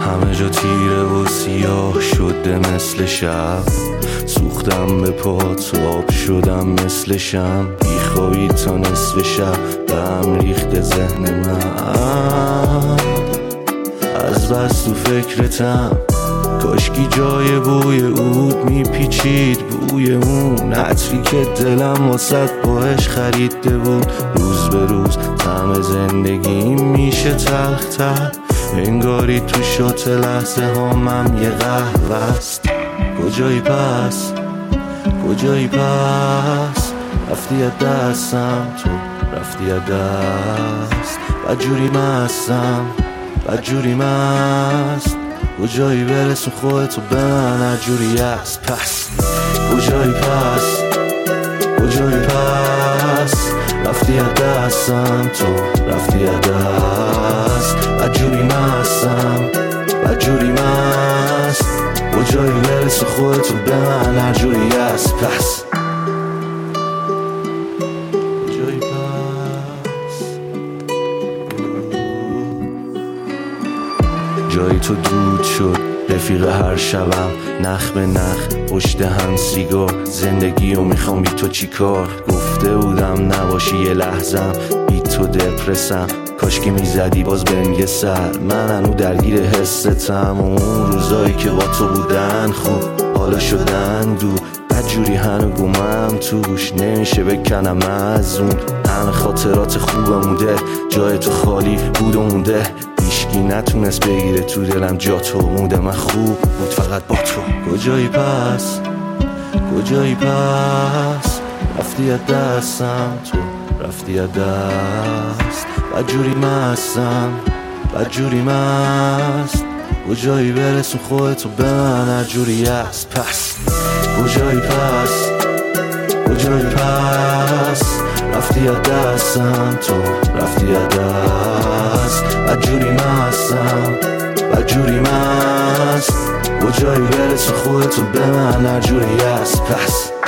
همه جا تیره و سیاه شده مثل شب، سوختم به پات و آب شدم مثل شم. بیخوابی تا نصف شب به هم ریخت ذهن من، از بس تو فکرتم. کاشکی جای بوی عود میپیچید، بوی اون عطری که دلم واسه باش خریده بود. روز به روز طعم زندگی میشه تلختر، انگاری تو شات لحظه هامم یه قهوه است. کجایی پس، کجایی پس، رفتی از دستم، تو رفتی از دست. بدجوری مستم، بدجوری مست. کجایی برسون خودتو به من، هر جوری است. پس کجایی پس، کجایی پس، رفتی از دستم، تو رفتی از دست. بدجوری مستم، بدجوری مست. کجایی برسون خودتو به من، هر جوری است. پس کجایی پس، جایی تو دود شد رفیق هر شبم، نخ به نخ پشت هم سیگار. زندگی رو میخوام بی تو چی کار، گفته بودم نباشی یه لحظم، بی تو دپرسم. کاش که میزدی باز بهم یه سر، من هنو درگیر حستم. و اون روزایی که با تو بودن خوب، حالا شدن دور. بدجوری هنو گمم توش، نمیشه بکنم از اون. همه خاطرات خوبم مونده، جای تو خالی بود و مونده. هیچکی نتونست بگیره تو دلم جا تو، مونده من خوب بود فقط با تو. کجایی پس، کجایی پس، رفتی از دستم، تو رفتی از دست. بدجوری مستم، بدجوری مست. کجایی برسون خودتو به من، هر جوری است. پس کجایی پس، کجایی پس، رفتی از دستم، تو رفتی از دست. بدجوری مستم، بدجوری مست. کجایی برسون خودتو به من، هر جوری است. پس